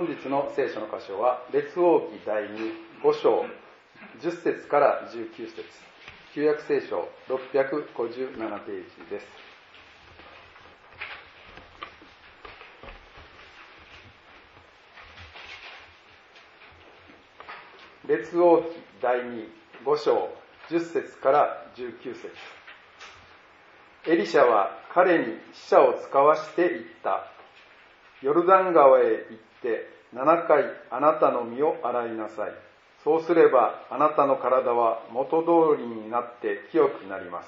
本日の聖書の箇所は列王記第5章10節から19節、旧約聖書657ページです。列王記第5章10節から19節。エリシャは彼に使者を使わして言った。ヨルダン川へ行って7回あなたの身を洗いなさい。そうすればあなたの体は元通りになって清くなります。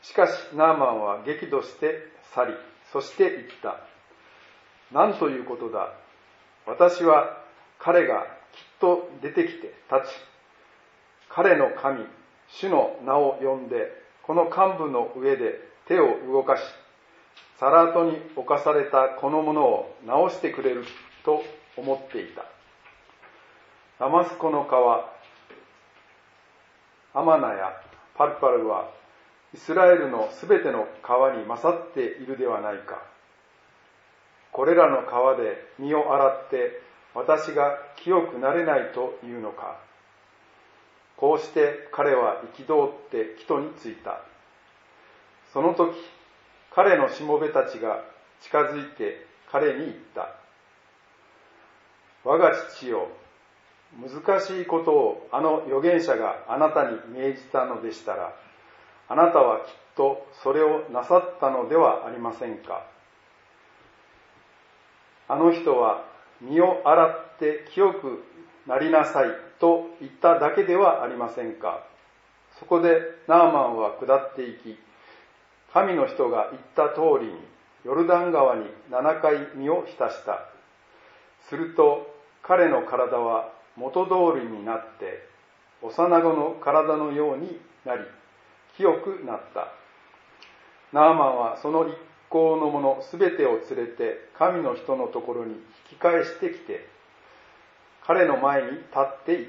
しかしナーマンは激怒して去り、そして言った。何ということだ。私は彼がきっと出てきて立ち、彼の神、主の名を呼んで、この幹部の上で手を動かし、サラートに侵されたこのものを直してくれると思っていた。ダマスコの川、アマナやパルパルはイスラエルのすべての川に勝っているではないか。これらの川で身を洗って私が清くなれないというのか。こうして彼は憤って帰途に着いた。その時、彼のしもべたちが近づいて彼に言った。我が父よ、難しいことをあの預言者があなたに命じたのでしたら、あなたはきっとそれをなさったのではありませんか。あの人は身を洗って清くなりなさいと言っただけではありませんか。そこでナーマンは下っていき、神の人が言った通りにヨルダン川に7回身を浸した。すると彼の体は元通りになって幼子の体のようになり清くなった。ナーマンはその一行の者すべてを連れて神の人のところに引き返してきて、彼の前に立っていった。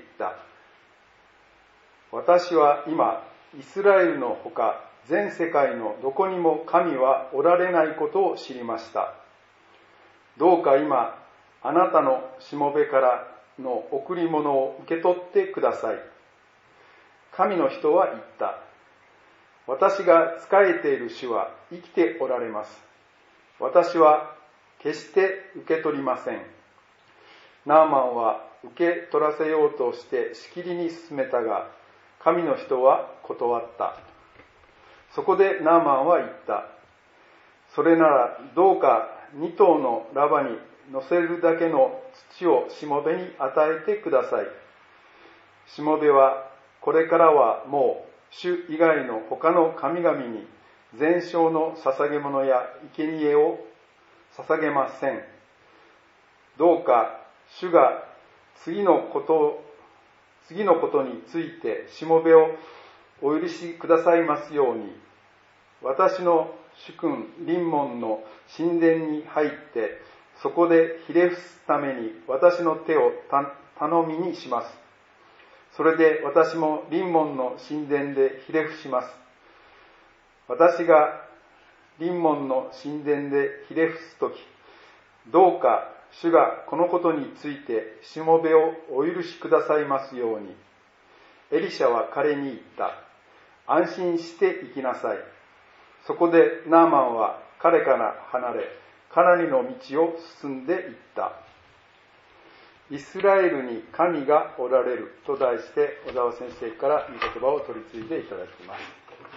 私は今イスラエルのほか全世界のどこにも神はおられないことを知りました。どうか今あなたのしもべからの贈り物を受け取ってください。神の人は言った。私が仕えている主は生きておられます。私は決して受け取りません。ナーマンは受け取らせようとしてしきりに進めたが、神の人は断った。そこでナーマンは言った。それならどうか2頭のラバに乗せるだけの土をしもべに与えてください。しもべはこれからはもう主以外の他の神々に全焼の捧げ物や生贄を捧げません。どうか主が次のことについてしもべをお許しくださいますように、私の主君臨門の神殿に入ってそこでひれ伏すために私の手を頼みにします。それで私も臨門の神殿でひれ伏します。私が臨門の神殿でひれ伏すとき、どうか主がこのことについてしもべをお許しくださいますように。エリシャは彼に言った。安心して行きなさい。そこでナーマンは彼から離れ、カナニの道を進んでいった。イスラエルに神がおられると題して小沢先生から御言葉を取り次いでいただきます。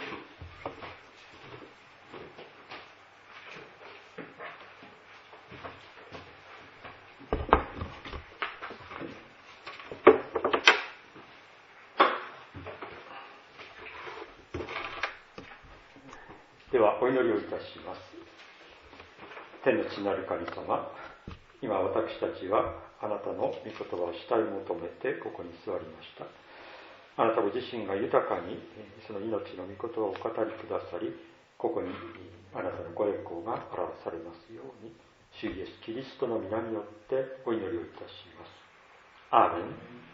ではお祈りをいたします。天の父なる神様、今私たちはあなたの御言葉を主体求めてここに座りました。あなたご自身が豊かにその命の御言葉をお語りくださり、ここにあなたのご栄光が表されますように、主イエスキリストの皆によってお祈りをいたします。アーメン。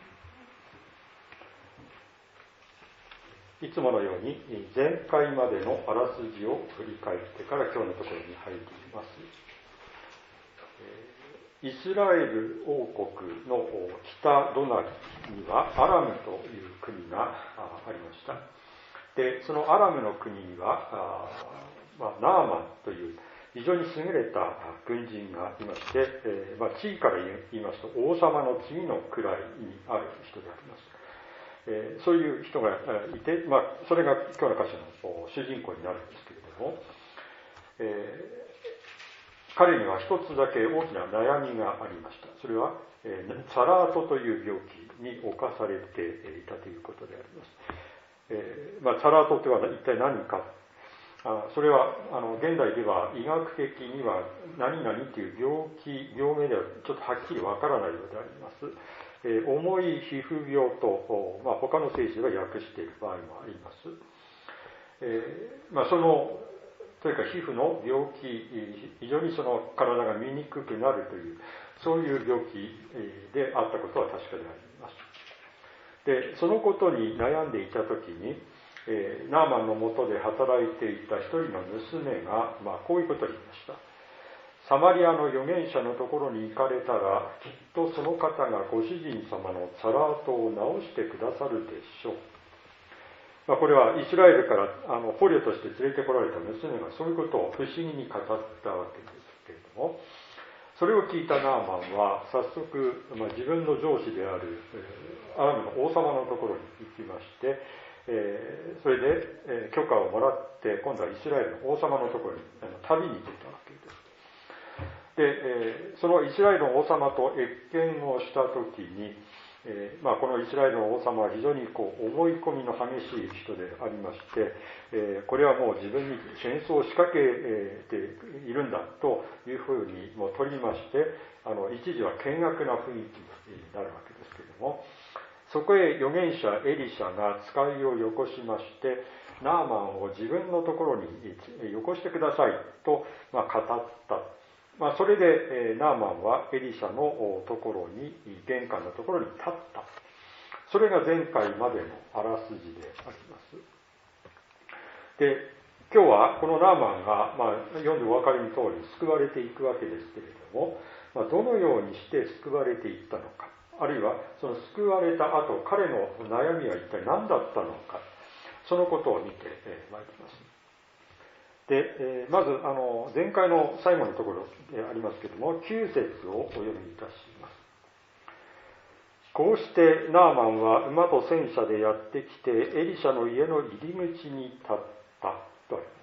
いつものように前回までのあらすじを振り返ってから今日のところに入っています。 イスラエル王国の北隣にはアラムという国がありました。で、そのアラムの国にはナーマンという非常に優れた軍人がいまして、地位から言いますと王様の次の位にある人であります。そういう人がいて、それが今日の箇所の主人公になるんですけれども、彼には一つだけ大きな悩みがありました。それは、サラートという病気に侵されていたということであります。サラートというのは一体何か。それは現代では医学的には何々という病名ではちょっとはっきりわからないようであります。重い皮膚病と、他の聖書では訳している場合もあります。というか皮膚の病気、非常にその体が醜くなるという、そういう病気であったことは確かであります。で、そのことに悩んでいたときに、ナーマンの下で働いていた一人の娘が、こういうことを言いました。サマリアの預言者のところに行かれたら、きっとその方がご主人様のサラートを治してくださるでしょう。これはイスラエルから捕虜として連れてこられた娘がそういうことを不思議に語ったわけですけれども、それを聞いたナーマンは早速、自分の上司であるアラムの王様のところに行きまして、それで許可をもらって今度はイスラエルの王様のところに旅に出たわけです。で、そのイスラエルの王様と謁見をしたときに、このイスラエルの王様は非常に思い込みの激しい人でありまして、これはもう自分に戦争を仕掛けているんだというふうにもう取りまして、一時は険悪な雰囲気になるわけですけれども、そこへ預言者エリシャが使いをよこしまして、ナーマンを自分のところによこしてくださいと語った。それでナーマンはエリシャのところに、玄関のところに立った。それが前回までのあらすじであります。で、今日はこのナーマンが、読んでお分かりの通り救われていくわけですけれども、どのようにして救われていったのか、あるいはその救われた後、彼の悩みは一体何だったのか、そのことを見てまいります。で、まず前回の最後のところでありますけれども、9節をお読みいたします。こうしてナーマンは馬と戦車でやってきてエリシャの家の入り口に立ったとあり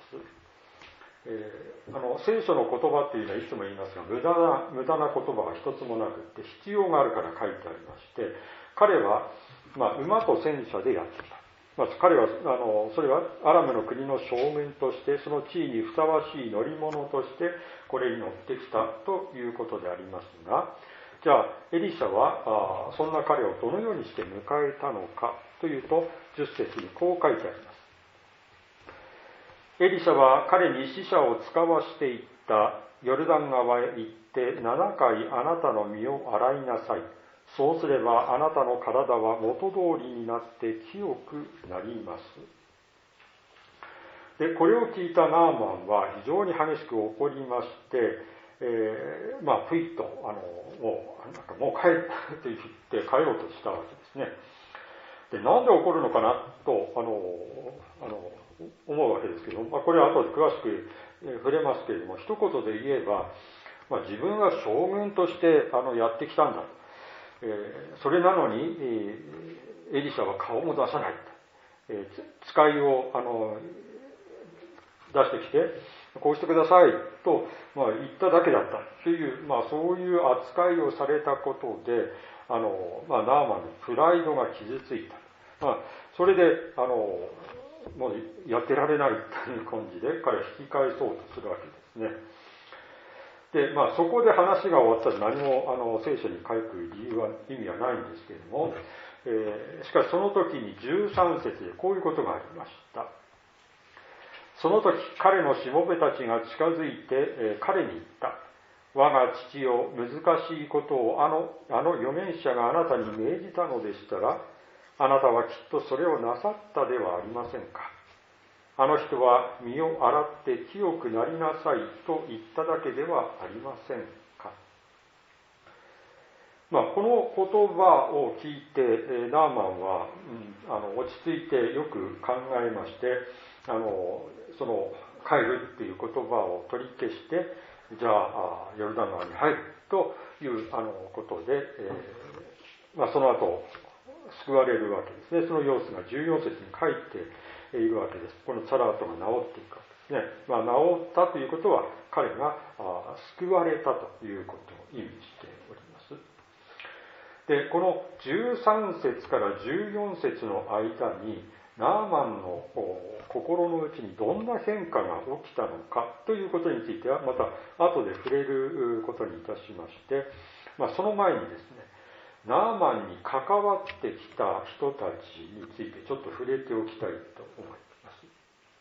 ます。聖書の言葉というのはいつも言いますが、無駄な言葉が一つもなくって必要があるから書いてありまして、彼は、馬と戦車でやってきた。彼はそれはアラムの国の将軍としてその地位にふさわしい乗り物としてこれに乗ってきたということでありますが、じゃあエリシャはそんな彼をどのようにして迎えたのかというと、10節にこう書いてあります。エリシャは彼に使者を使わしていった。ヨルダン川へ行って7回あなたの身を洗いなさい。そうすればあなたの体は元通りになって清くなります。で、これを聞いたナーマンは非常に激しく怒りまして、ぷいっともう帰ったと言って帰ろうとしたわけですね。で、なんで怒るのかなと思うわけですけども、これは後で詳しく触れますけれども、一言で言えば、自分は将軍としてやってきたんだ。それなのに、エリシャは顔も出さない。使いを出してきて、こうしてくださいと、言っただけだったという、そういう扱いをされたことで、ナーマンのプライドが傷ついた。それで、もうやってられないという感じで、彼は引き返そうとするわけですね。で、そこで話が終わったら何も聖書に書く意味はないんですけれども、しかしその時に13節でこういうことがありました。その時彼のしもべたちが近づいて、彼に言った。我が父よ、難しいことをあの預言者があなたに命じたのでしたら、あなたはきっとそれをなさったではありませんか。あの人は身を洗って清くなりなさいと言っただけではありませんか。 この言葉を聞いてナーマンは、落ち着いてよく考えまして、その帰るっていう言葉を取り消して、じゃあヨルダン川に入るということで、その後救われるわけですね。その様子が14節に書いているわけです。このサラートが治っていくわけですね。治ったということは彼が救われたということを意味しております。で、この13節から14節の間にナーマンの心の内にどんな変化が起きたのかということについてはまた後で触れることにいたしまして、その前にですね、ナーマンに関わってきた人たちについてちょっと触れておきたいと思います。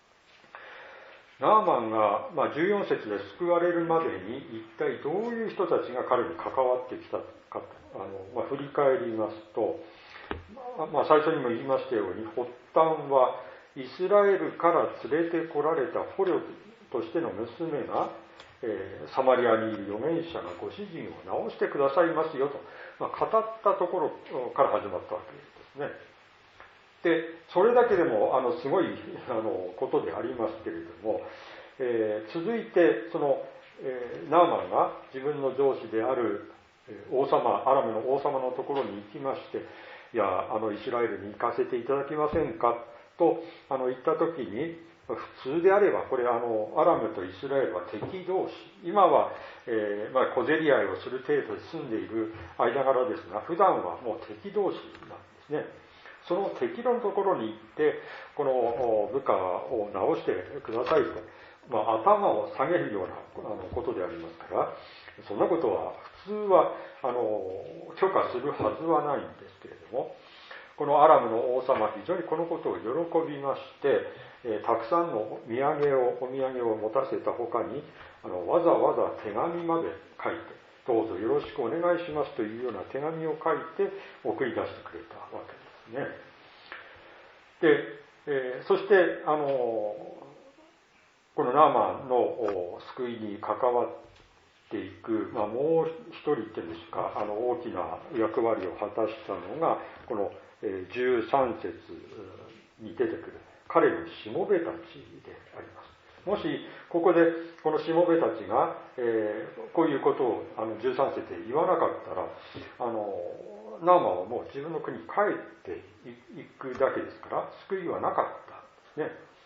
ナーマンが14節で救われるまでに一体どういう人たちが彼に関わってきたかと振り返りますと、最初にも言いましたように、発端はイスラエルから連れてこられた捕虜としての娘が、サマリアにいる預言者がご主人を治してくださいますよと、語ったところから始まったわけですね。で、それだけでもすごいことでありますけれども、続いてその、ナーマンが自分の上司である王様、アラムの王様のところに行きまして、いや、イスラエルに行かせていただけませんかと言ったときに、普通であれば、これアラムとイスラエルは敵同士、今は、小競り合いをする程度で住んでいる間柄ですが、普段はもう敵同士なんですね。その敵のところに行って、この部下を直してくださいと、頭を下げるようなことでありますから、そんなことは普通は許可するはずはないんですけれども、このアラムの王様は非常にこのことを喜びまして、たくさんのお土産を持たせたほかに、わざわざ手紙まで書いて、どうぞよろしくお願いしますというような手紙を書いて送り出してくれたわけですね。で、そしてこのナーマンの救いに関わっていく、もう一人っていうんですか、大きな役割を果たしたのがこの13節に出てくる彼のしもべたちであります。もしここでこのしもべたちが、こういうことを13節で言わなかったら、ナーマンはもう自分の国に帰っていくだけですから、救いはなかったんですね。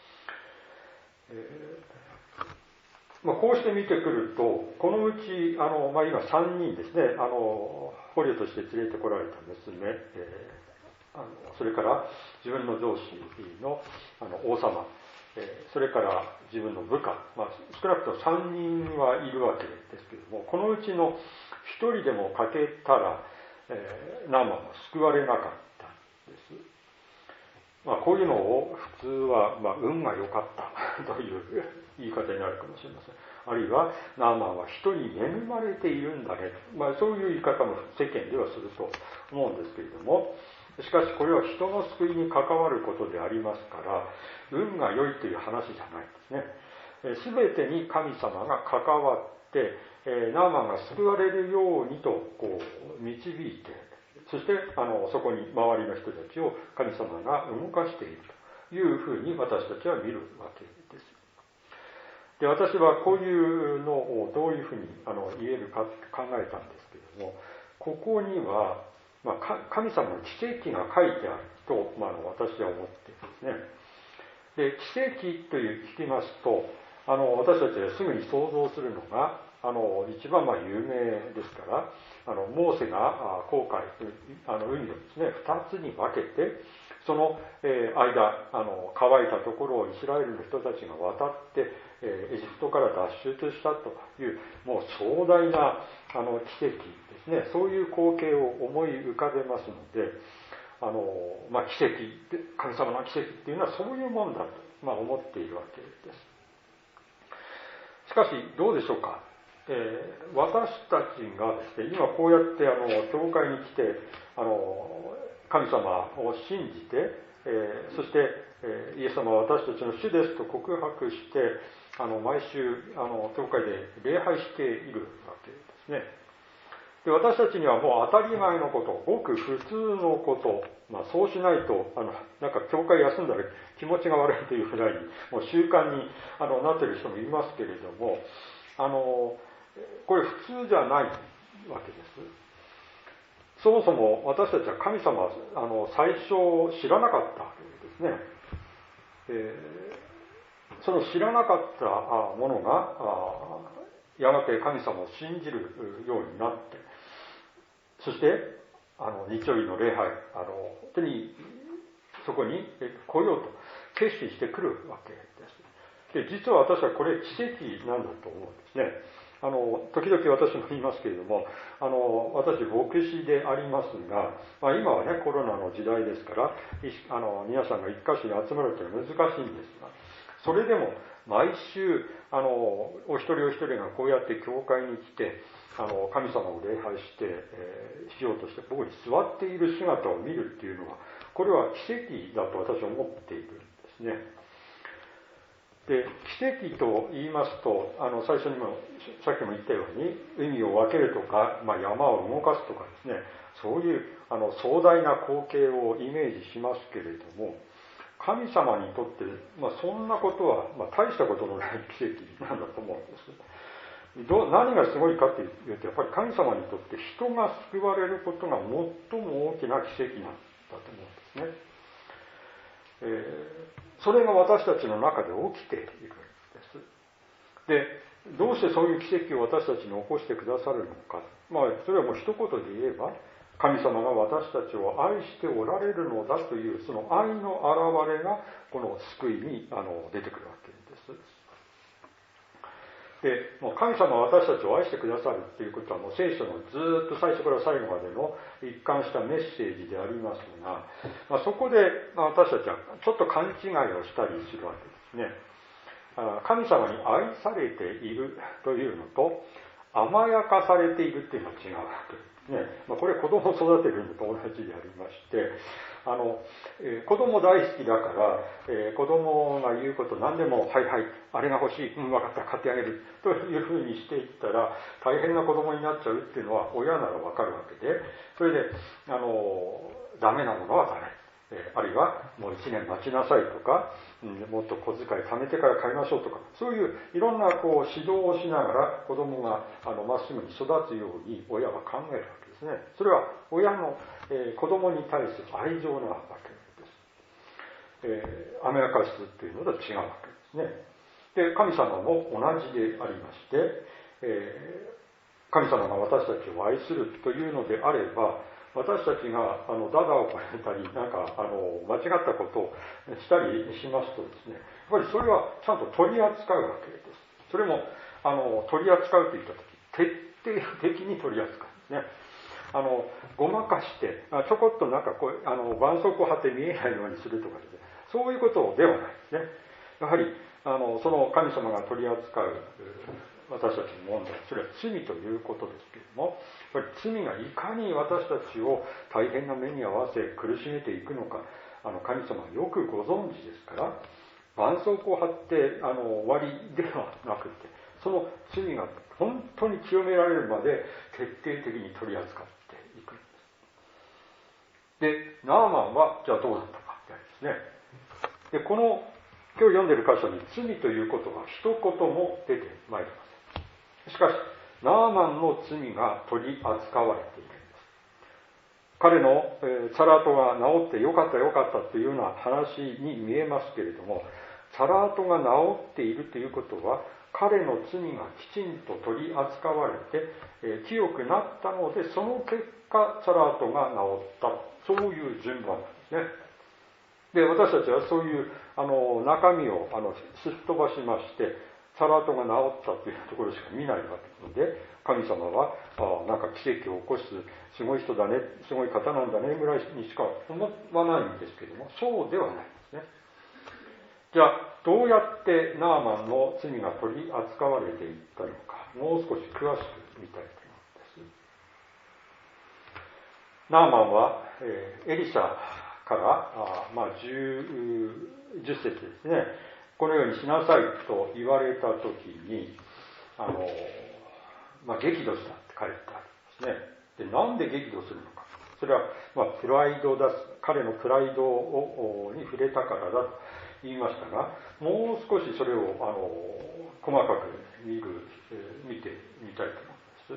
こうして見てくると、このうち今3人ですね、捕虜として連れてこられた娘、それから自分の上司の王様、それから自分の部下、少なくとも3人はいるわけですけれども、このうちの1人でも欠けたら、ナーマンは救われなかったんです。こういうのを普通は、運が良かったという言い方になるかもしれません。あるいは、ナーマンは人に恵まれているんだね。そういう言い方も世間ではすると思うんですけれども、しかしこれは人の救いに関わることでありますから、運が良いという話じゃないですね。すべてに神様が関わって、ナーマンが救われるようにと導いて、そしてそこに周りの人たちを神様が動かしているというふうに私たちは見るわけです。で、私はこういうのをどういうふうに言えるかって考えたんですけれども、ここには、神様の奇跡が書いてあると、私は思っていますね。で、奇跡という聞きますと、私たちがすぐに想像するのが、一番有名ですから、モーセが紅海、海をですね、2つに分けて、その間、乾いたところをイスラエルの人たちが渡って、エジプトから脱出したという、もう壮大な奇跡ですね、そういう光景を思い浮かべますので、奇跡、神様の奇跡っていうのはそういうもんだと、思っているわけです。しかし、どうでしょうか。私たちがですね、今こうやって教会に来て神様を信じて、そしてイエス様は私たちの主ですと告白して毎週教会で礼拝しているわけですね。 で、私たちにはもう当たり前のこと、ごく普通のこと、そうしないと、なんか教会休んだら気持ちが悪いというぐらいに、もう習慣になっている人もいますけれども、これ普通じゃないわけです。そもそも私たちは神様は最初知らなかったわけですね。その知らなかったものが、やがて神様を信じるようになって、そして、日曜日の礼拝、本当にそこに来ようと決心してくるわけです。で、実は私はこれ奇跡なんだと思うんですね。時々私も言いますけれども、私牧師でありますが、今はね、コロナの時代ですから、皆さんが一箇所に集まるというのは難しいんですが、それでも毎週、お一人お一人がこうやって教会に来て、神様を礼拝して、しようとして、ここに座っている姿を見るっていうのは、これは奇跡だと私は思っているんですね。で、奇跡と言いますと、最初にも、さっきも言ったように、海を分けるとか、山を動かすとかですね、そういう壮大な光景をイメージしますけれども、神様にとって、そんなことは、大したことのない奇跡なんだと思うんです。何がすごいかというと、やっぱり神様にとって人が救われることが最も大きな奇跡なんだと思うんですね。それが私たちの中で起きているんです。で、どうしてそういう奇跡を私たちに起こしてくださるのか。それはもう一言で言えば、神様が私たちを愛しておられるのだという、その愛の表れが、この救いに出てくるわけです。で、もう神様は私たちを愛してくださるということは、もう聖書のずっと最初から最後までの一貫したメッセージでありますが、そこで私たちはちょっと勘違いをしたりするわけですね。神様に愛されているというのと、甘やかされているというのは違うわけですね。これ子供を育てるのと同じでありまして、子供大好きだから、子供が言うこと何でも、はいはい、あれが欲しい、分かった、買ってあげる、というふうにしていったら、大変な子供になっちゃうっていうのは親ならわかるわけで、それで、ダメなものはダメ。あるいは、もう1年待ちなさいとか、もっと小遣い貯めてから買いましょうとか、そういういろんな指導をしながら子供がまっすぐに育つように親は考えるわけですね。それは親の子供に対する愛情なわけです。甘やかすというのとは違うわけですね。で、神様も同じでありまして、神様が私たちを愛するというのであれば、私たちがダダをこねたり、間違ったことをしたりしますとですね、やっぱりそれはちゃんと取り扱うわけです。それも取り扱うといったとき、徹底的に取り扱うんですね。ごまかして、ちょこっと絆創膏を貼って見えないようにするとかですね、そういうことではないですね。やはり、その神様が取り扱う私たちの問題、それは罪ということですけれども、やっぱり罪がいかに私たちを大変な目に遭わせ苦しめていくのか、神様はよくご存知ですから、絆創膏を貼って終わりではなくて、その罪が本当に清められるまで徹底的に取り扱っていくんです。で、ナーマンはじゃあどうだったかですね。で、この今日読んでいる箇所に罪ということが一言も出てまいります。しかし、ナーマンの罪が取り扱われているんです。彼のサラートが治ってよかったよかったというような話に見えますけれども、サラートが治っているということは、彼の罪がきちんと取り扱われて、清くなったので、その結果、サラートが治った。そういう順番なんですね。で、私たちはそういう中身をすっ飛ばしまして、サラートが治ったというところしか見ないわけなので、神様はなんか奇跡を起こすすごい人だね、すごい方なんだねぐらいにしか思わないんですけども、そうではないんですね。じゃあ、どうやってナーマンの罪が取り扱われていったのか、もう少し詳しく見たいと思うんです。ナーマンは、エリシャから10節ですね、このようにしなさいと言われたときに、激怒したって書いてあるんですね。 で、なんで激怒するのか。それは、プライドだ、彼のプライドに触れたからだと言いましたが、もう少しそれを細かく見てみたいと思います。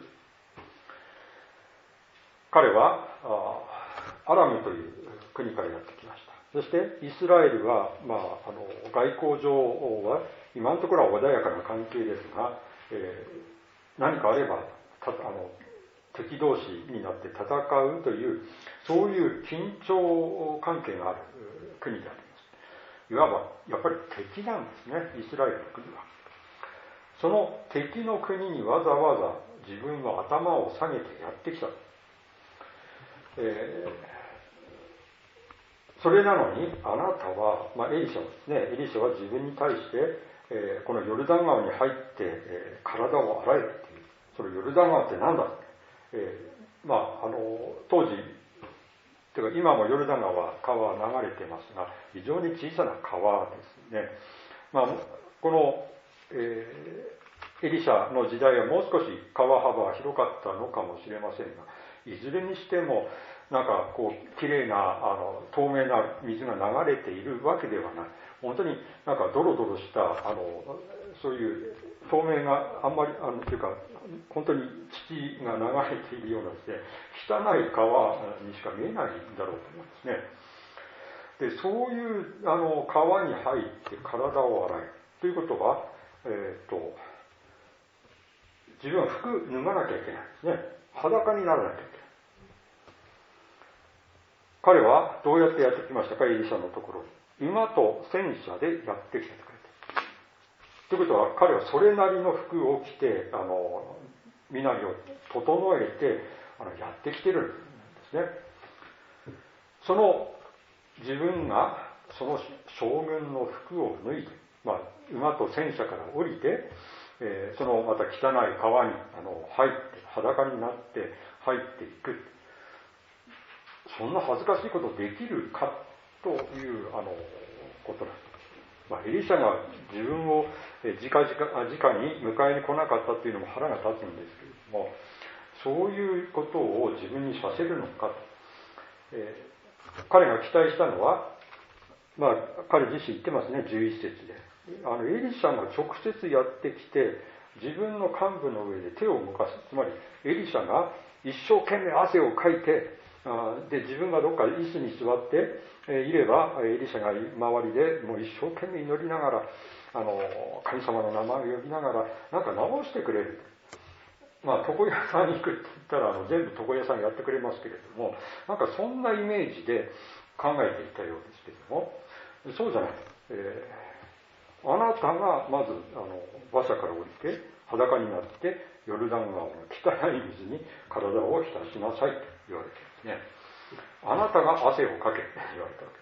彼はアラムという国からやってきました。そしてイスラエルは、外交上は今のところは穏やかな関係ですが、何かあれば敵同士になって戦うというそういう緊張関係がある国であります。いわばやっぱり敵なんですね、イスラエルの国は。その敵の国にわざわざ自分は頭を下げてやってきた。それなのにあなたは、エリシャですね、エリシャは自分に対して、このヨルダン川に入って、体を洗えっていう。そのヨルダン川って何だ、当時というか今もヨルダン川は流れてますが、非常に小さな川ですね。この、エリシャの時代はもう少し川幅は広かったのかもしれませんが、いずれにしてもきれいな透明な水が流れているわけではない。本当にドロドロしたそういう透明があんまりというか本当に土が流れているようなですね、汚い川にしか見えないんだろうと思うんですね。で、そういう川に入って体を洗いということは、自分は服脱がなきゃいけないですね。裸にならなきゃいけない。彼はどうやってやってきましたか、エリシャのところに。馬と戦車でやってきたと書いてある。ということは、彼はそれなりの服を着て、身なりを整えて、やってきてるんですね。その自分が、その将軍の服を脱いで、馬と戦車から降りて、そのまた汚い川に入って、裸になって入っていく。そんな恥ずかしいことできるかということなんです。エリシャが自分を直に迎えに来なかったというのも腹が立つんですけれども、そういうことを自分にさせるのかと。彼が期待したのは、彼自身言ってますね、11節で。エリシャが直接やってきて、自分の幹部の上で手を動かす。つまり、エリシャが一生懸命汗をかいて、で自分がどっか椅子に座っていれば、エリシャが周りでもう一生懸命祈りながら神様の名前を呼びながら直してくれる。床屋さんに行くって言ったら全部床屋さんやってくれますけれども、そんなイメージで考えていたようですけれども、そうじゃない。あなたがまず馬車から降りて裸になってヨルダン川の汚い水に体を浸しなさいと言われていますね。あなたが汗をかけって言われたわ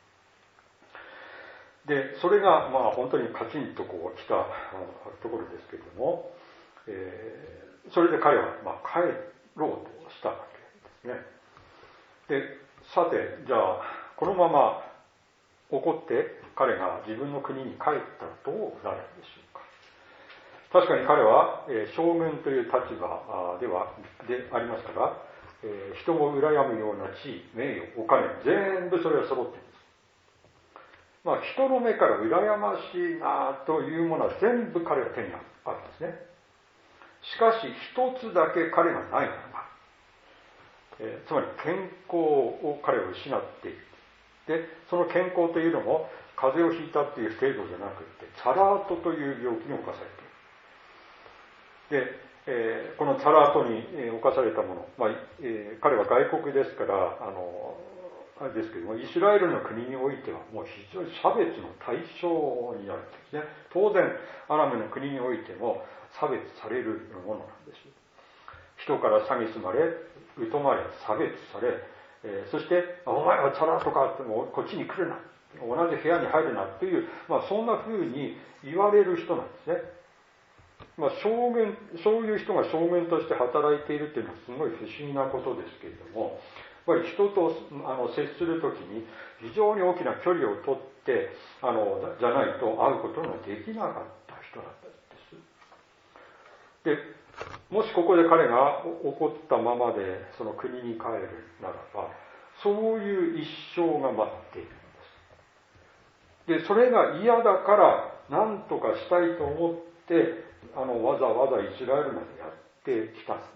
けです。で、それが本当にカチンと来たところですけれども、それで彼は帰ろうとしたわけですね。で、さて、じゃあこのまま怒って彼が自分の国に帰ったらどうなるんでしょうか。確かに彼は将軍という立場でありますから、人を羨むような地位、名誉、お金、全部それは揃っています。人の目から羨ましいなというものは全部彼は手にあるんですね。しかし一つだけ彼がないのが、つまり健康を彼は失っている。で、その健康というのも風邪をひいたっていう程度じゃなくて、チャラートという病気に侵されている。で、このチャラートに侵されたもの、彼は外国ですから、あれですけども、イスラエルの国においてはもう非常に差別の対象になるんですね。当然、アラムの国においても差別されるものなんです。人から蔑まれ、疎まれ、差別され、そして、お前はチャラートかってもこっちに来るな、同じ部屋に入るなっていう、そんな風に言われる人なんですね。そういう人が将軍として働いているっていうのはすごい不思議なことですけれども、やっぱり人と接するときに非常に大きな距離を取ってじゃないと会うことができなかった人だったんです。で、 もしここで彼が怒ったままでその国に帰るならば、そういう一生が待っているんです。で、それが嫌だから何とかしたいと思って、わざわざイスラエルまでやってきたんです。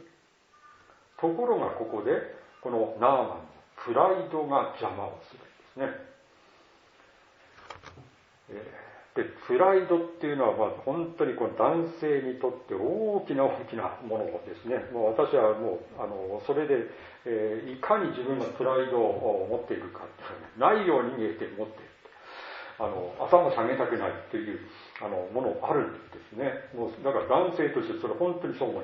ところがここで、このナーマンのプライドが邪魔をするんですね。で、プライドっていうのは、本当にこの男性にとって大きな大きなものですね。もう私はもう、それで、いかに自分のプライドを持っているかっていうのはないように見えて持っている。頭下げたくないっていうものあるんですね。もうだから男性としてそれ本当にそう思います。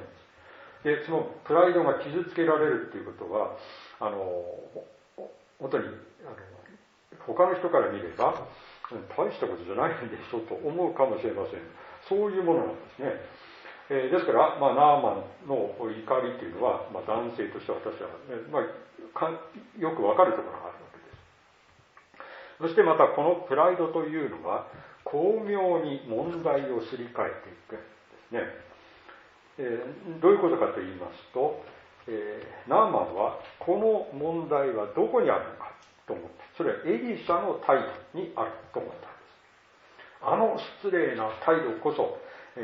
で、そのプライドが傷つけられるっていうことは、本当に他の人から見れば大したことじゃないんでしょと思うかもしれません。そういうものなんですね。ですから、ナーマンの怒りっていうのは、男性としては私は、よくわかるところがあるわけです。そしてまたこのプライドというのは巧妙に問題をすり替えていくんですね。どういうことかと言いますと、ナーマンはこの問題はどこにあるのかと思って、それはエリシャの態度にあると思ったんです。失礼な態度こそ、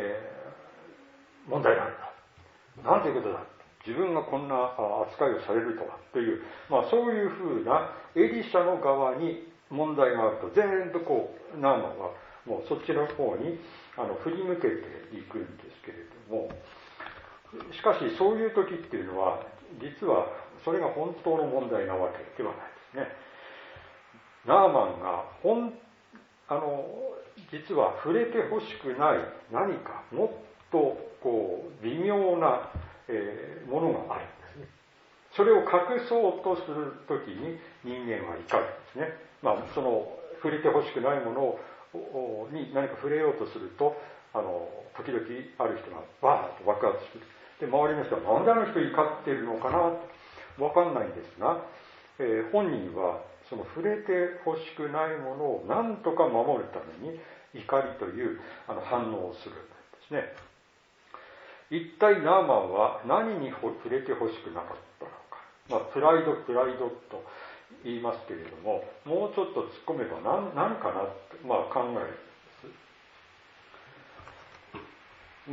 問題なんだ。なんていうことだ。自分がこんな扱いをされるとはという、そういうふうなエリシャの側に問題があると、全部ナーマンはもうそっちの方に振り向けていくんですけれども、しかしそういう時っていうのは、実はそれが本当の問題なわけではないですね。ナーマンが実は触れてほしくない何かもっと微妙な、ものがあるんですね。それを隠そうとするときに人間は怒るんですね。その触れてほしくないものに何か触れようとすると、時々ある人がバーッと爆発する。で、周りの人はなんであの人怒っているのかなとわかんないんですが、本人はその触れてほしくないものを何とか守るために怒りという反応をするんですね。一体ナーマンは何に触れてほしくなかったのか。プライドと言いますけれども、もうちょっと突っ込めば何かなって、考えるんです。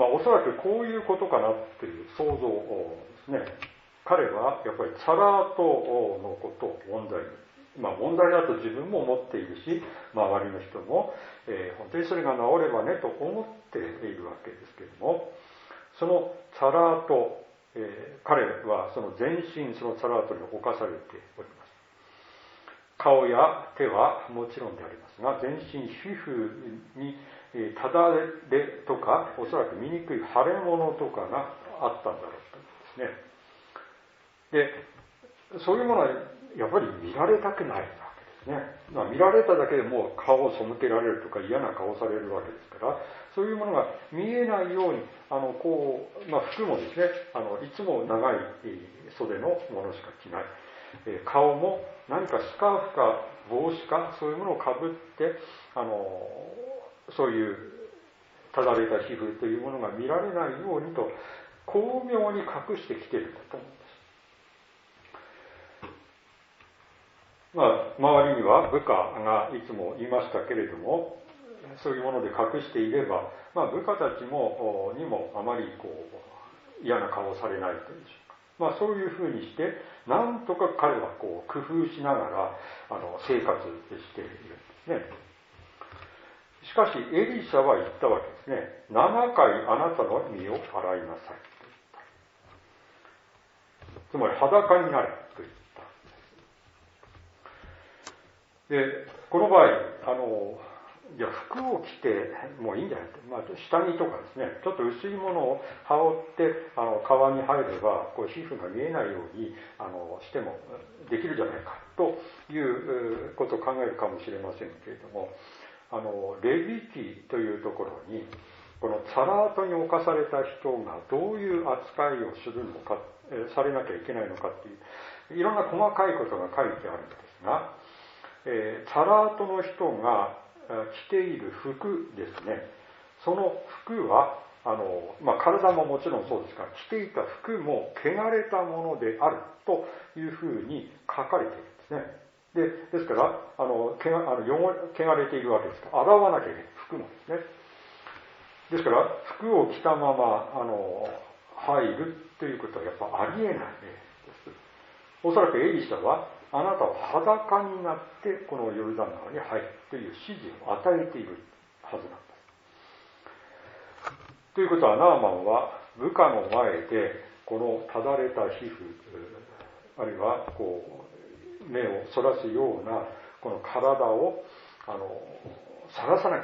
おそらくこういうことかなっていう想像ですね。彼はやっぱりサラートのことを問題に、問題だと自分も思っているし、周りの人も、本当にそれが治ればねと思っているわけですけれども、そのサラート、彼はその全身そのサラートに侵されております。顔や手はもちろんでありますが、全身皮膚にただれとか、おそらく醜い腫れ物とかがあったんだろうとですね。で、そういうものはやっぱり見られたくないわけですね。見られただけでもう顔を背けられるとか嫌な顔されるわけですから、そういうものが見えないように、服もですね、いつも長い袖のものしか着ない。顔も何かスカーフか帽子かそういうものをかぶって、そういうただれた皮膚というものが見られないようにと巧妙に隠してきていると思うんです。周りには部下がいつもいましたけれども、そういうもので隠していれば、部下たちにもあまり嫌な顔をされないというんでしょうか。そういうふうにして、なんとか彼は工夫しながら生活しているんですね。しかし、エリシャは言ったわけですね。7回あなたの身を洗いなさいと言った。つまり裸になれと言った。で、この場合、服を着てもいいんじゃないか。下着とかですね、ちょっと薄いものを羽織って、川に入れば、皮膚が見えないように、してもできるじゃないか、ということを考えるかもしれませんけれども、レビ記というところに、このサラートに侵された人がどういう扱いをするのか、されなきゃいけないのかっていう、いろんな細かいことが書いてあるんですが、サラートの人が着ている服ですね。その服は体ももちろんそうですが、着ていた服も汚れたものであるというふうに書かれているんですね。ですから、汚れているわけですから、洗わなきゃいけない、服もですね。ですから、服を着たまま、入るということはやっぱありえないです。おそらくエリシャは、あなたは裸になってこのヨルダン川に入るという指示を与えているはずなんです。ということは、ナーマンは部下の前でこのただれた皮膚、あるいは目をそらすようなこの体を晒さなきゃい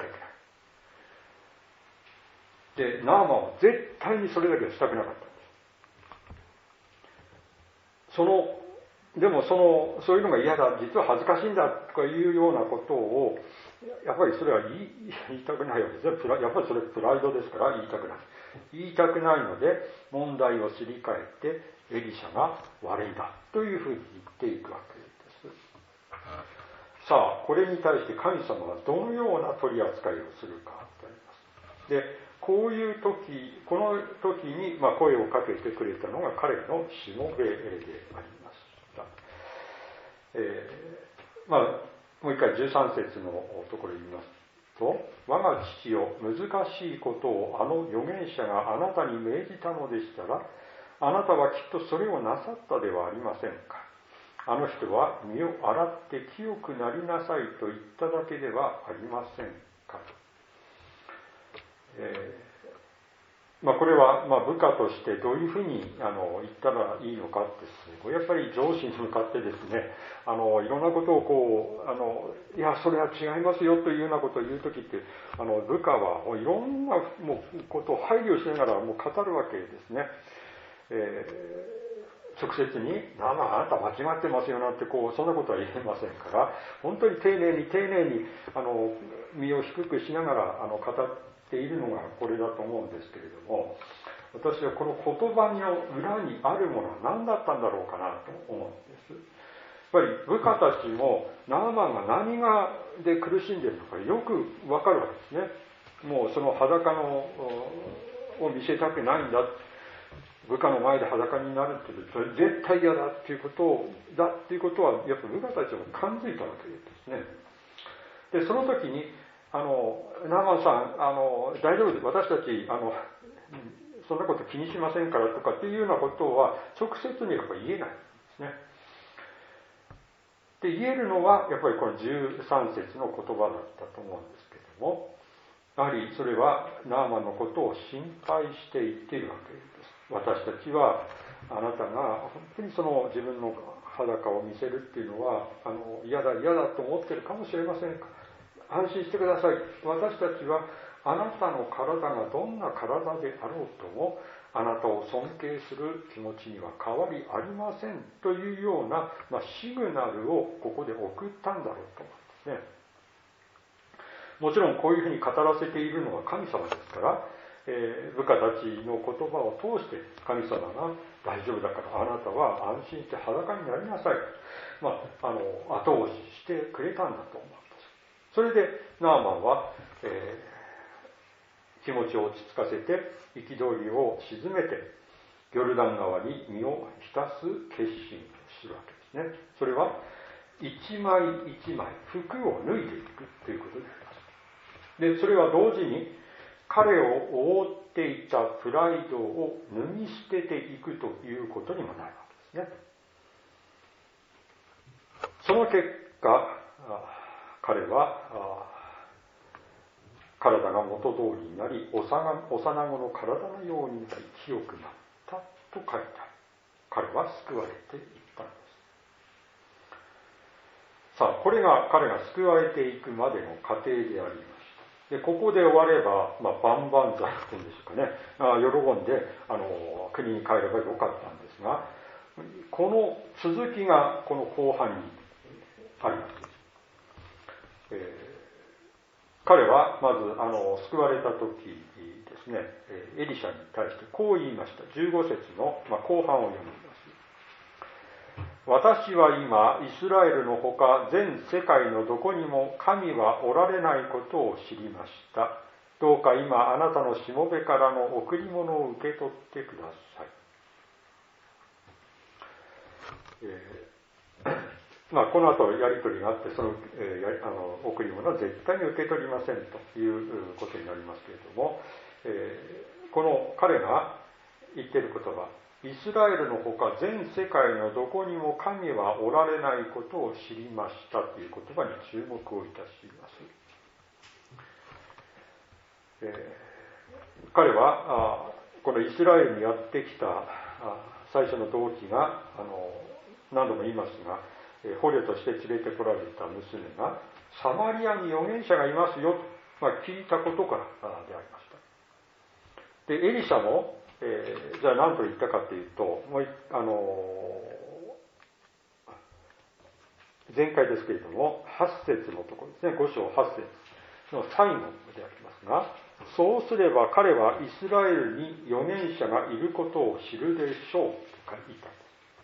けない。で、ナーマンは絶対にそれだけはしたくなかったんです。でもそういうのが嫌だ、実は恥ずかしいんだとかいうようなことを、やっぱりそれは言いたくないわけですね。やっぱりそれプライドですから言いたくない。言いたくないので、問題をすり替えて、エリシャが悪いんだというふうに言っていくわけです。さあ、これに対して神様はどのような取り扱いをするかとあります。で、この時に声をかけてくれたのが彼のしもべでありました。もう一回13節のところを言いますと、我が父よ、難しいことをあの預言者があなたに命じたのでしたら、あなたはきっとそれをなさったではありませんか。あの人は身を洗って清くなりなさいと言っただけではありませんか。これは部下としてどういうふうに言ったらいいのかってすごいやっぱり上司に向かってですね、いろんなことをいやそれは違いますよというようなことを言うときって、部下はいろんなことを配慮しながら語るわけですね。直接にあなた間違ってますよなんてそんなことは言えませんから、本当に丁寧に身を低くしながら語っているのがこれだと思うんですけれども、私はこの言葉の裏にあるものは何だったんだろうかなと思うんです。やっぱり部下たちもナーマンが何で苦しんでいるのかよくわかるわけですね。もうその裸を見せたくないんだ、部下の前で裸になるってそれ絶対嫌だっていうことはやっぱり部下たちも感づいたわけですね。でその時にナーマンさん大丈夫です、私たちそんなこと気にしませんからとかっていうようなことは直接にやっぱり言えないんですね。で言えるのはやっぱりこの13節の言葉だったと思うんですけれども、やはりそれはナーマンのことを心配して言っているわけです。私たちはあなたが本当にその自分の裸を見せるっていうのは嫌だと思ってるかもしれませんが、安心してください。私たちはあなたの体がどんな体であろうともあなたを尊敬する気持ちには変わりありませんというような、シグナルをここで送ったんだろうと思うんですね。もちろんこういうふうに語らせているのは神様ですから、部下たちの言葉を通して神様が大丈夫だからあなたは安心して裸になりなさい、後押ししてくれたんだと思うんです。それでナーマンは、気持ちを落ち着かせて憤りを鎮めてヨルダン川に身を浸す決心をするわけですね。それは一枚一枚服を脱いでいくということであります。でそれは同時に彼を覆っていたプライドを脱ぎ捨てていくということにもなるわけですね。その結果、彼は体が元通りになり、幼子の体のようになり清くなったと書いてある。彼は救われていったんです。さあ、これが彼が救われていくまでの過程であります。でここで終われば、万々歳というんでしょうかね、喜んで国に帰ればよかったんですが、この続きがこの後半にあります。彼はまず救われた時ですね、エリシャに対してこう言いました。15節の、後半を読みます。私は今イスラエルのほか全世界のどこにも神はおられないことを知りましたとどうか今あなたのしもべからの贈り物を受け取ってください。この後やり取りがあって、その、贈り物は絶対に受け取りませんということになりますけれども、この彼が言っている言葉、イスラエルのほか全世界のどこにも神はおられないことを知りましたという言葉に注目をいたします。彼はこのイスラエルにやってきた最初の動機が何度も言いますが、捕虜として連れてこられた娘がサマリアに預言者がいますよと、聞いたことからでありました。でエリシャも、じゃあ何と言ったかというと、前回ですけれども8節のところですね、5章8節の最後でありますが、そうすれば彼はイスラエルに預言者がいることを知るでしょうと書いた。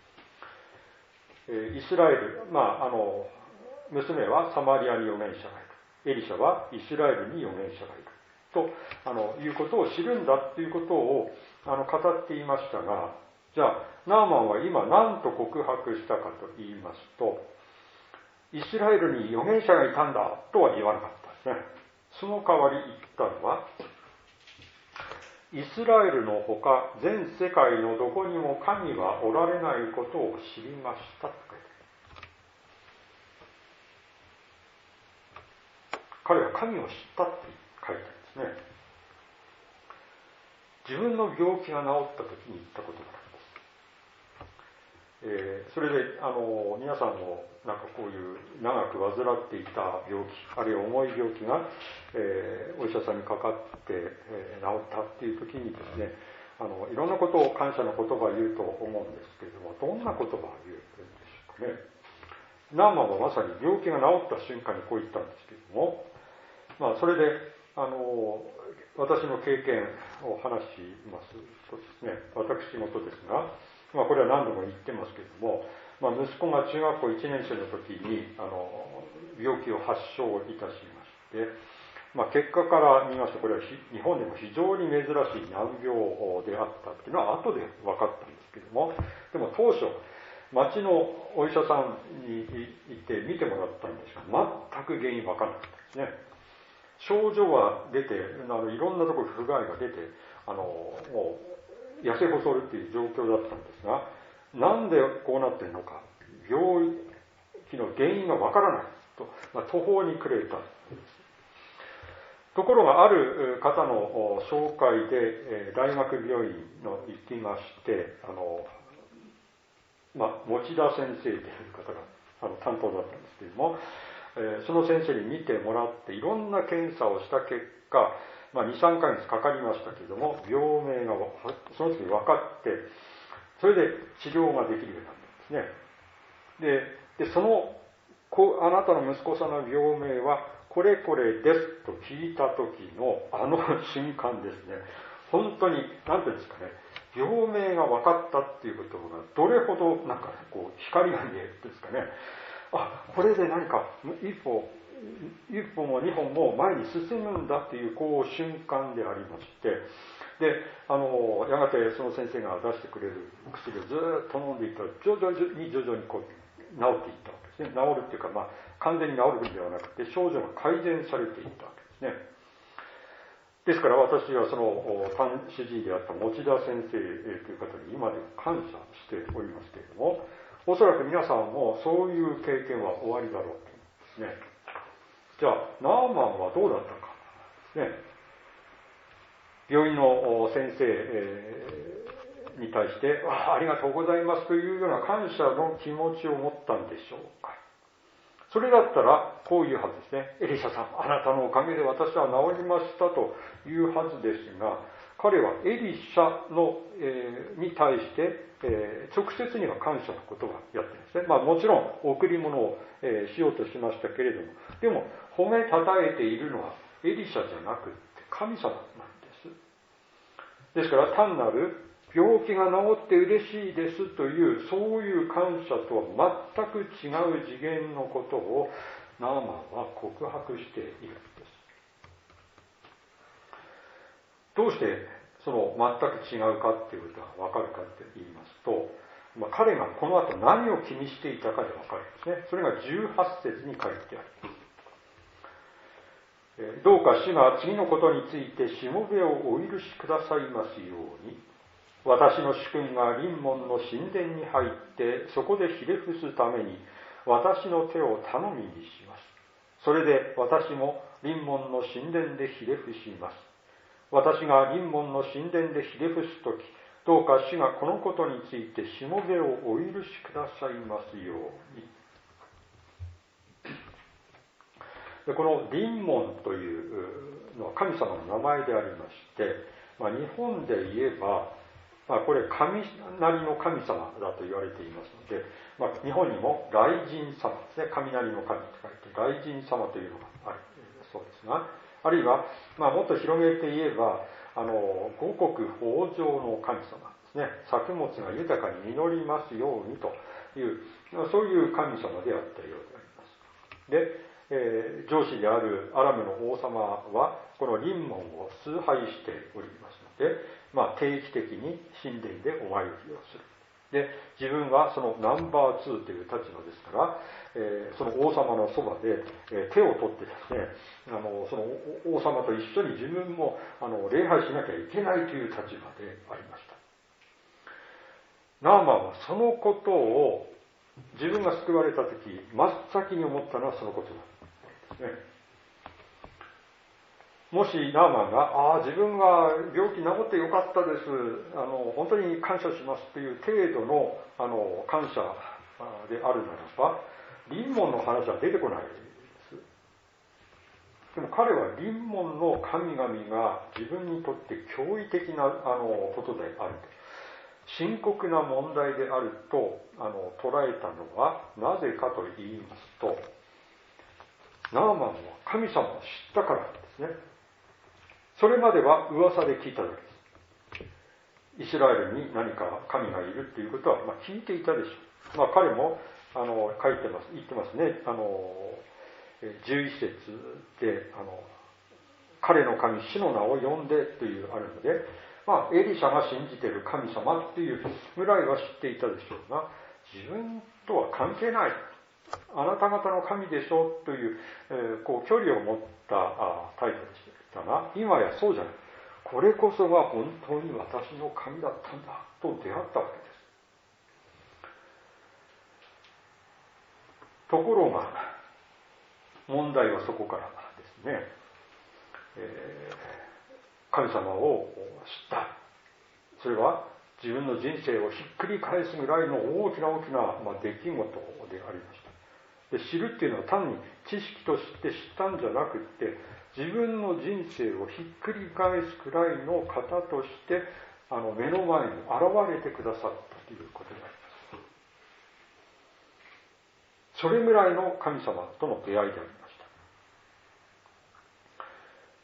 イスラエル、娘はサマリアに預言者がいる、エリシャはイスラエルに預言者がいるということを知るんだということを語っていましたが、じゃあナーマンは今何と告白したかと言いますと、イスラエルに預言者がいたんだとは言わなかったですね。その代わり言ったのは、イスラエルのほか全世界のどこにも神はおられないことを知りましたと書いてある。彼は神を知ったって書いてあるんですね。自分の病気が治った時に言ったことがあります。それで皆さんもこういう長く患っていた病気、あるいは重い病気が、お医者さんにかかって、治ったっていう時にですね、いろんなことを感謝の言葉を言うと思うんですけれども、どんな言葉を言うんでしょうかね。ナーマンはまさに病気が治った瞬間にこう言ったんですけれども、それで私の経験を話しますとですね、私事ですが、これは何度も言ってますけれども、息子が中学校1年生の時に病気を発症いたしまして、結果から見ますと、これは日本でも非常に珍しい難病であったっていうのは後で分かったんですけれども、でも当初町のお医者さんに行って見てもらったんですが、全く原因分からなかったですね。症状が出て、いろんなところに不具合が出て、もう痩せ細るっていう状況だったんですが、なんでこうなっているのか、病気の原因がわからないと、途方に暮れたんです。ところがある方の紹介で、大学病院の行きまして、持田先生という方が担当だったんですけれども、その先生に見てもらっていろんな検査をした結果、2、3ヶ月かかりましたけれども、病名がその時に分かって、それで治療ができるようになったんですね。で、あなたの息子さんの病名はこれこれですと聞いた時の瞬間ですね、本当に何ていうんですかね、病名が分かったっていうことがどれほど光が見えるんですかね。これで何か一歩も二歩も前に進むんだっていう瞬間でありまして、でやがてその先生が出してくれる薬をずっと飲んでいったら徐々に治っていったわけですね。治るっていうか、完全に治るんではなくて症状が改善されていったわけですね。ですから私はその主治医であった持田先生という方に今でも感謝しておりますけれども、おそらく皆さんもそういう経験はおありだろうと思うんですね。じゃあナーマンはどうだったかですね。病院の先生に対してありがとうございますというような感謝の気持ちを持ったんでしょうか。それだったらこういうはずですね。エリシャさん、あなたのおかげで私は治りましたというはずですが、彼はエリシャに対して、直接には感謝のことはやってるんですね。もちろん贈り物を、しようとしましたけれども、でも褒めたたえているのはエリシャじゃなくて神様なんです。ですから単なる病気が治って嬉しいですというそういう感謝とは全く違う次元のことをナーマンは告白しているんです。 どうしてその全く違うかっていうことが分かるかって言いますと、彼がこの後何を気にしていたかで分かるんですね。それが18節に書いてあります。どうか主が次のことについてしもべをお許しくださいますように、私の主君が臨門の神殿に入ってそこでひれ伏すために私の手を頼みにします。それで私も臨門の神殿でひれ伏します。私が臨門の神殿でひれ伏すとき、どうか主がこのことについてしもべをお許しくださいますように。でこの臨門というのは神様の名前でありまして、日本で言えば、これ神なりの神様だと言われていますので、日本にも雷神様ですね、雷の神と書いて雷神様というのがあるそうですが、あるいは、もっと広げて言えば五穀豊穣の神様ですね、作物が豊かに実りますようにという、そういう神様であったようであります。で、上司であるアラムの王様はこの臨門を崇拝しておりますので、定期的に神殿でお参りをする。で、自分はそのナンバー2という立場ですから、その王様のそばで、手を取ってですね、その王様と一緒に自分も礼拝しなきゃいけないという立場でありました。ナーマンはそのことを自分が救われたとき、真っ先に思ったのはそのことなんですね。もしナーマンが、自分が病気治ってよかったです、本当に感謝しますという程度の、感謝であるならば、臨門の話は出てこないです。でも彼は臨門の神々が自分にとって驚異的なことであると、深刻な問題であると捉えたのはなぜかと言いますと、ナーマンは神様を知ったからなんですね。それまでは噂で聞いただけです。イスラエルに何か神がいるっていうことは聞いていたでしょう。彼も書いてます、言ってますね。11節で彼の神主の名を呼んでというあるので、エリシャが信じている神様っていうぐらいは知っていたでしょうが、自分とは関係ない、あなた方の神でしょという、距離を持った態度でしたが、今やそうじゃない。これこそが本当に私の神だったんだと出会ったわけです。ところが問題はそこからですね、神様を知った。それは自分の人生をひっくり返すぐらいの大きな出来事でありました。で、知るっていうのは単に知識として知ったんじゃなくって、自分の人生をひっくり返すくらいの方として目の前に現れてくださったということであります。それぐらいの神様との出会いでありました。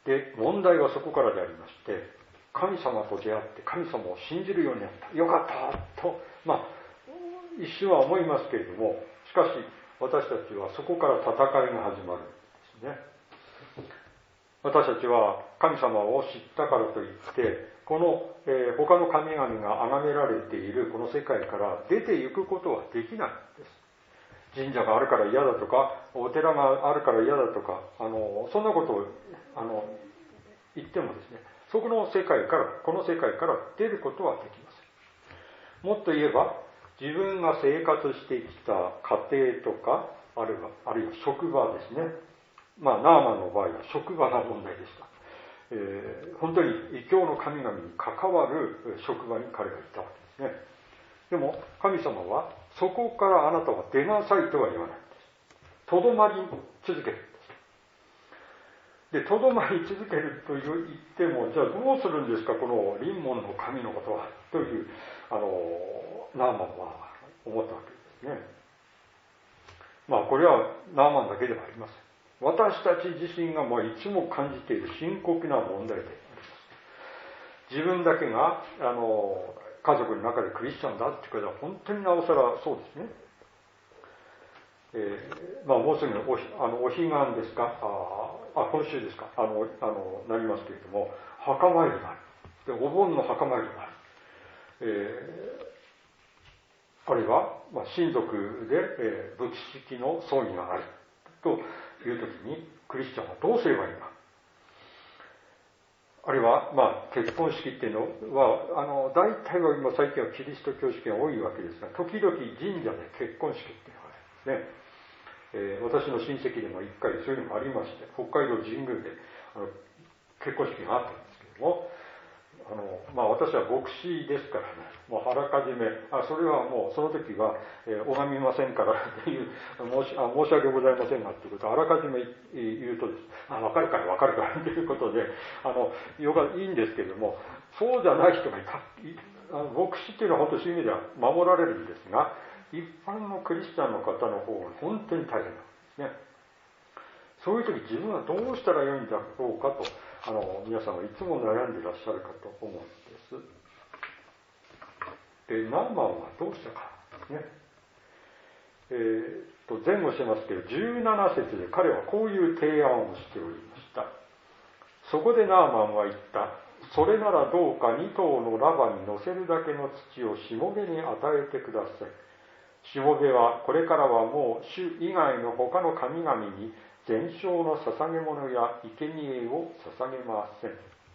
で、問題はそこからでありまして、神様と出会って神様を信じるようになった。よかったと、一瞬は思いますけれども、しかし私たちはそこから戦いが始まるんですね。私たちは神様を知ったからといって、この、他の神々が崇められているこの世界から出ていくことはできないんです。神社があるから嫌だとか、お寺があるから嫌だとか、そんなことを言ってもですね、そこの世界から、この世界から出ることはできません。もっと言えば、自分が生活してきた家庭とか、あるいは職場ですね。ナーマンの場合は職場が問題でした。本当に異教の神々に関わる職場に彼がいたわけですね。でも神様はそこからあなたは出なさいとは言わないんです。とどまり続けるんです。で、とどまり続けると言っても、じゃあどうするんですか、この臨門の神のことはというナーマンは思ったわけですね。これはナーマンだけではありません。私たち自身がいつも感じている深刻な問題であります。自分だけが家族の中でクリスチャンだってことは本当になおさらそうですね。もうすぐお彼岸ですか、今週ですか、なりますけれども、墓参りがある。 でお盆の墓参りがある。あるいは、親族で、仏式の葬儀があるという時にクリスチャンはどうすればいいか。あるいは、結婚式っていうのは、大体は今最近はキリスト教式が多いわけですが、時々神社で結婚式っていうのがあるんですね。私の親戚でも一回そういうのがありまして、北海道神宮で結婚式があったんですけども、私は牧師ですからね、もうあらかじめ、それはもうその時は、拝みませんからっていう申し訳ございませんがっていうことをあらかじめ言うとです、わかるからわかるからということで、いいんですけれども、そうじゃない人がいた。牧師っていうのは本当そういう意味では守られるんですが、一般のクリスチャンの方の方が本当に大変なんですね。そういう時自分はどうしたらよいんだろうかと、皆さんはいつも悩んでいらっしゃるかと思うんです。で、ナーマンはどうしたかですね。前後してますけど、17節で彼はこういう提案をしておりました。そこでナーマンは言った。それならどうか2頭のラバに乗せるだけの土をしもべに与えてください。しもべはこれからはもう主以外の他の神々に全焼の捧げ物や生贄を捧げません。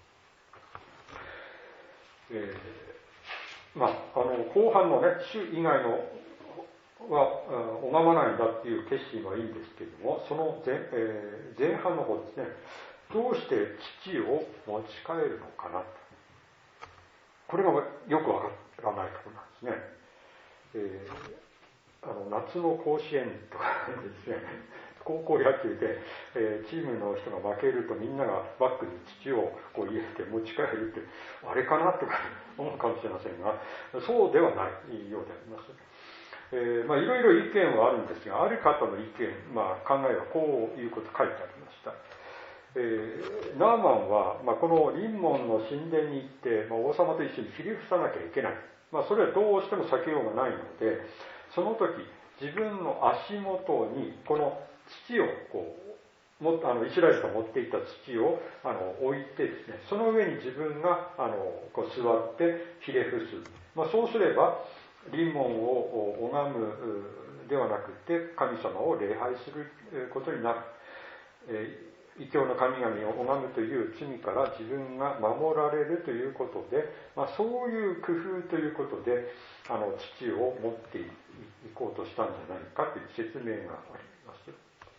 後半のね、主以外のは拝まないんだっていう決心はいいんですけれども、その前半の方ですね、どうして土を持ち帰るのかな。これがよくわからないところなんですね。夏の甲子園とかですね、高校野球で、チームの人が負けるとみんながバッグに土をこう入れて持ち帰るって、あれかなとか思うかもしれませんが、そうではないようであります。いろいろ意見はあるんですが、ある方の意見、考えはこういうこと書いてありました。ナーマンは、この臨門の神殿に行って、王様と一緒にひれ伏さなきゃいけない。それはどうしても避けようがないので、その時、自分の足元にこの土をイスラエルが持っていた土を置いてですね、その上に自分が座ってひれ伏す。そうすれば、臨門を拝むではなくて、神様を礼拝することになる。異教の神々を拝むという罪から自分が守られるということで、そういう工夫ということで、土を持っていこうとしたんじゃないかという説明があります。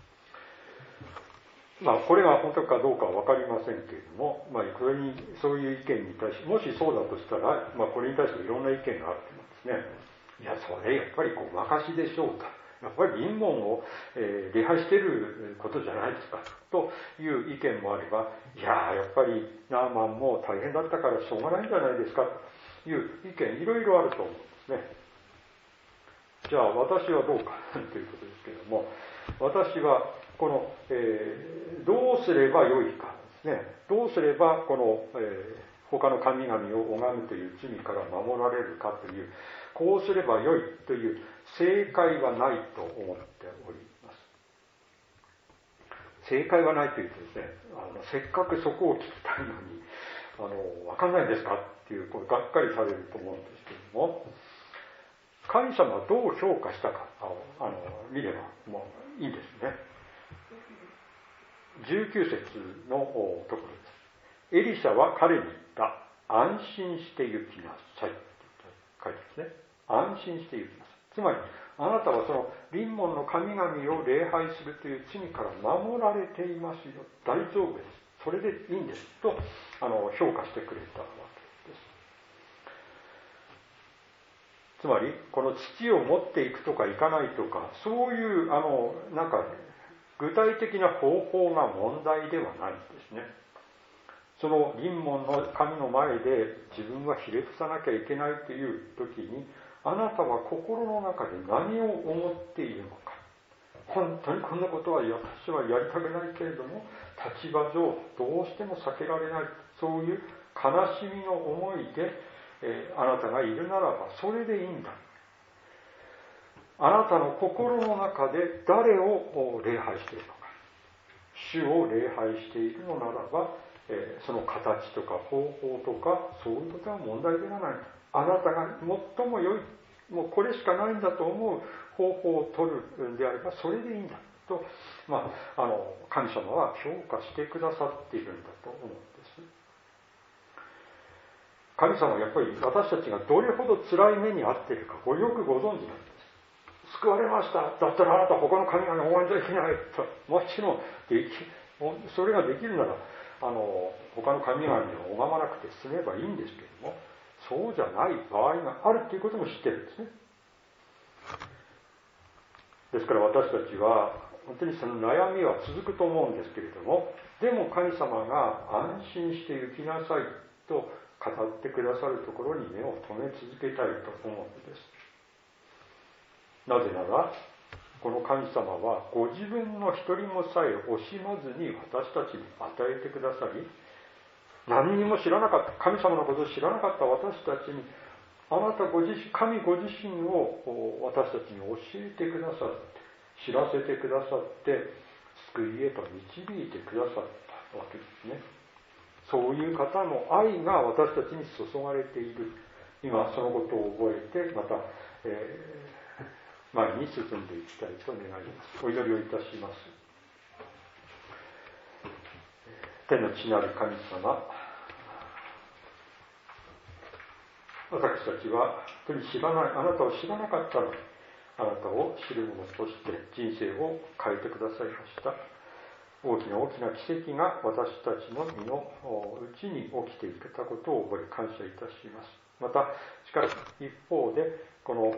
これが本当かどうかは分かりませんけれども、これにそういう意見に対して、もしそうだとしたら、これに対していろんな意見があってもですね、いや、それやっぱりごまかしでしょうと。やっぱり臨門を、礼拝していることじゃないですかという意見もあれば、いや、やっぱりナーマンも大変だったからしょうがないんじゃないですかという意見いろいろあると思うんですね。じゃあ私はどうかということですけれども、私はこの、どうすればよいかですね、どうすればこの、他の神々を拝むという罪から守られるかという、こうすればよいという正解はないと思っております。正解はないというとですね、せっかくそこを聞きたいのに、わかんないんですかっていう、がっかりされると思うんですけれども、神様はどう評価したか見ればもういいんですね。19節のところです。エリシャは彼に言った。安心して行きなさい。と書いてますね。安心して行きなさい。つまり、あなたはその臨門の神々を礼拝するという罪から守られていますよ。大丈夫です。それでいいんです。と評価してくれたわけです。つまり、この土を持っていくとかいかないとか、そういう具体的な方法が問題ではないんですね。その臨門の神の前で自分はひれ伏さなきゃいけないという時に、あなたは心の中で何を思っているのか。本当にこんなことは私はやりたくないけれども、立場上どうしても避けられない、そういう悲しみの思いで、あなたがいるならばそれでいいんだ。あなたの心の中で誰を礼拝しているのか。主を礼拝しているのならば、 その形とか方法とかそういうことは問題ではない。あなたが最も良い、もうこれしかないんだと思う方法を取るんであればそれでいいんだと、神様は評価してくださっているんだと思うんです。神様はやっぱり私たちがどれほど辛い目に遭っているかをよくご存知なんです。救われました。だったらあなた他の神々を拝んじゃいけないと。もちろんそれができるなら他の神々を拝まなくて済めばいいんですけれども、そうじゃない場合があるということも知ってるんですね。ですから私たちは本当にその悩みは続くと思うんですけれども、でも神様が安心して行きなさいと語ってくださるところに目を留め続けたいと思うのです。なぜならこの神様はご自分の一人もさえ惜しまずに私たちに与えてくださり、何にも知らなかった神様のことを知らなかった私たちにあなたご自身、神ご自身を私たちに教えてくださって、知らせてくださって救いへと導いてくださったわけですね。そういう方の愛が私たちに注がれている。今そのことを覚えてまた、前に進んでいきたいと願います。お祈りをいたします。天の地なる神様、私たちは本当にあなたを知らなかったのに、あなたを知る者として人生を変えてくださいました。大きな大きな奇跡が私たちの身のうちに起きていたことを覚え感謝いたします。またしかし一方でこの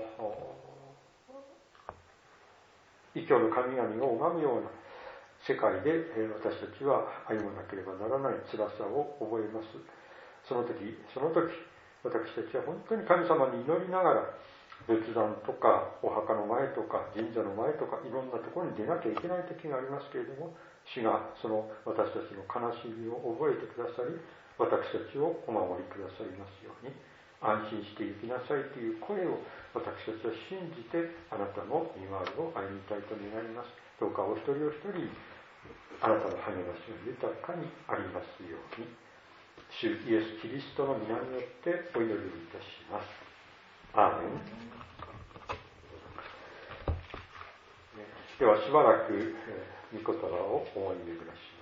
異教の神々を拝むような世界で私たちは歩まなければならない辛さを覚えます。その時私たちは本当に神様に祈りながら仏壇とかお墓の前とか神社の前とかいろんなところに出なきゃいけない時がありますけれども、主がその私たちの悲しみを覚えてくださり、私たちをお守りくださいますように、安心して行きなさいという声を私たちは信じてあなたの御前を歩みたいと願います。どうかお一人お一人あなたの励ましが豊かにありますように、主イエス・キリストの皆によってお祈りをいたします。アーメン。ではしばらく御言葉を思い巡らします。